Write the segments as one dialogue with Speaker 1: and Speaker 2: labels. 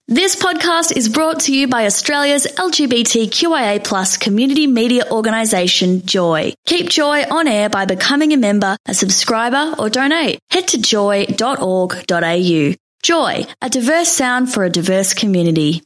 Speaker 1: This podcast is brought to you by Australia's LGBTQIA+ community media organisation, Joy. Keep Joy on air by becoming a member, a subscriber or donate. Head to joy.org.au. Joy, a diverse sound for a diverse community.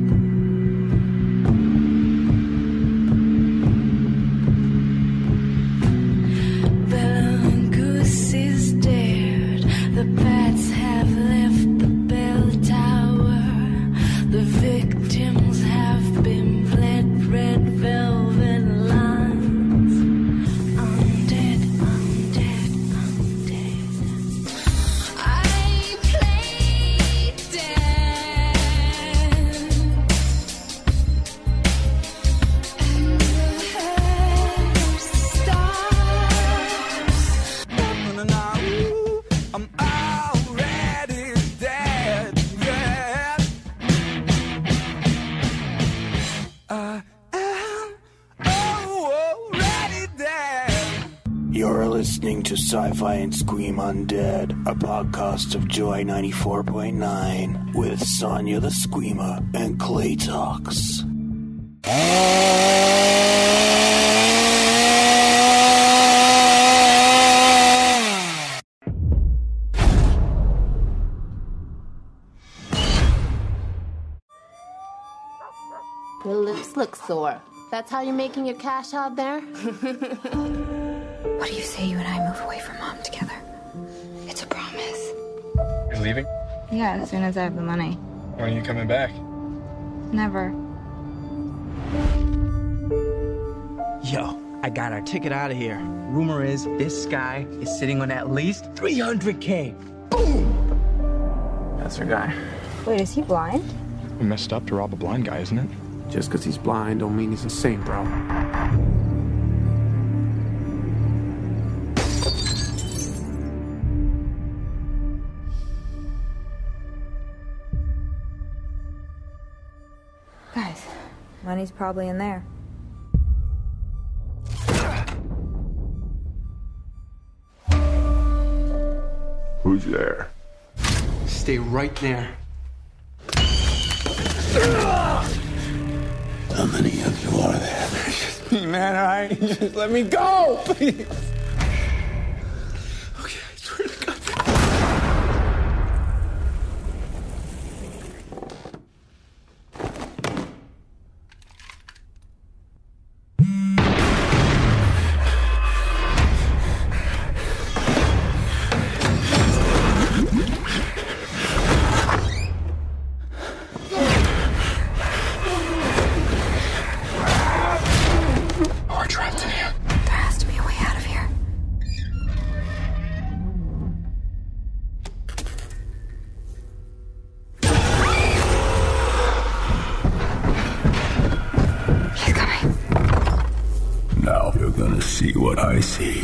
Speaker 2: You're listening to Sci-Fi and Scream Undead, a podcast of Joy 94.9 with Sonia the Screamer and Clay Talks.
Speaker 3: Your lips look sore. That's how you're making your cash out there?
Speaker 4: What do you say you and I move away from Mom together? It's a promise.
Speaker 5: You're leaving?
Speaker 4: Yeah, as soon as I have the money.
Speaker 5: When are you coming back?
Speaker 4: Never.
Speaker 6: Yo, I got our ticket out of here. Rumor is this guy is sitting on at least $300K. Boom!
Speaker 5: That's our guy.
Speaker 4: Wait, is he blind?
Speaker 5: Messed up to rob a blind guy, isn't it?
Speaker 7: Just because he's blind don't mean he's insane, bro.
Speaker 4: Guys, money's probably in there.
Speaker 7: Who's there?
Speaker 6: Stay right there.
Speaker 2: How many of you are there?
Speaker 6: Just me, man, all right? Just let me go, please. Okay, I swear to God.
Speaker 2: Now you're gonna see what I see.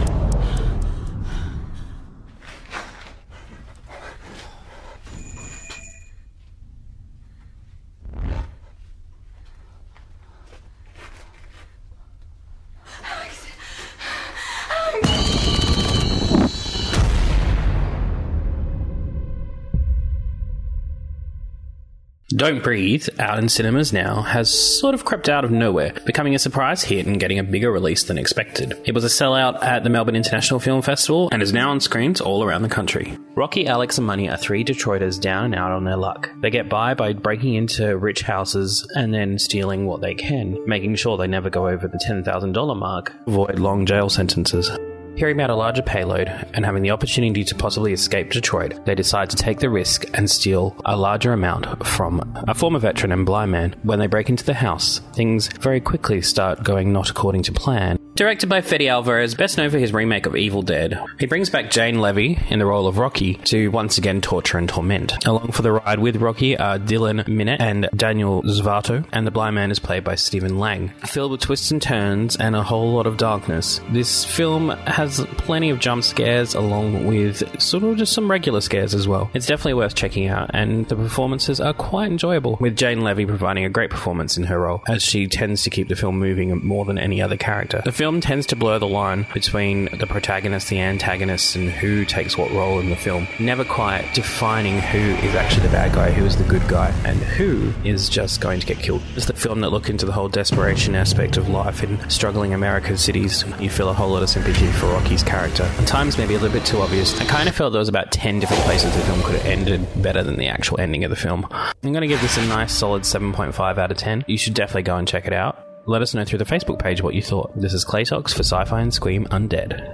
Speaker 8: Don't Breathe, out in cinemas now, has sort of crept out of nowhere, becoming a surprise hit and getting a bigger release than expected. It was a sellout at the Melbourne International Film Festival and is now on screens all around the country. Rocky, Alex and Money are three Detroiters down and out on their luck. They get by breaking into rich houses and then stealing what they can, making sure they never go over the $10,000 mark, avoid long jail sentences. Hearing about a larger payload and having the opportunity to possibly escape Detroit, they decide to take the risk and steal a larger amount from a former veteran and blind man. When they break into the house, things very quickly start going not according to plan. Directed by Fede Alvarez, best known for his remake of Evil Dead, he brings back Jane Levy in the role of Rocky to once again torture and torment. Along for the ride with Rocky are Dylan Minnette and Daniel Zavato, and the blind man is played by Stephen Lang. Filled with twists and turns and a whole lot of darkness, this film has plenty of jump scares along with sort of just some regular scares as well. It's definitely worth checking out, and the performances are quite enjoyable, with Jane Levy providing a great performance in her role, as she tends to keep the film moving more than any other character. The film film tends to blur the line between the protagonist, the antagonist, and who takes what role in the film, never quite defining who is actually the bad guy, who is the good guy, and who is just going to get killed. It's the film that looked into the whole desperation aspect of life in struggling American cities. You feel a whole lot of sympathy for Rocky's character. At times, maybe a little bit too obvious. I kind of felt there was about 10 different places the film could have ended better than the actual ending of the film. I'm going to give this a nice solid 7.5 out of 10. You should definitely go and check it out. Let us know through the Facebook page what you thought. This is Claytox for Sci-Fi and Scream Undead.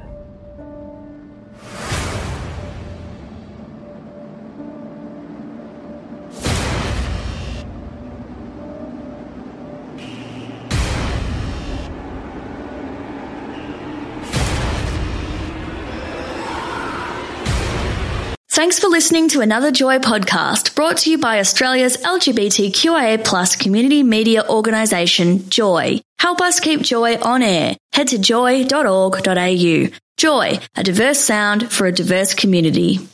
Speaker 1: Thanks for listening to another Joy podcast brought to you by Australia's LGBTQIA+ community media organisation, Joy. Help us keep Joy on air. Head to joy.org.au. Joy, a diverse sound for a diverse community.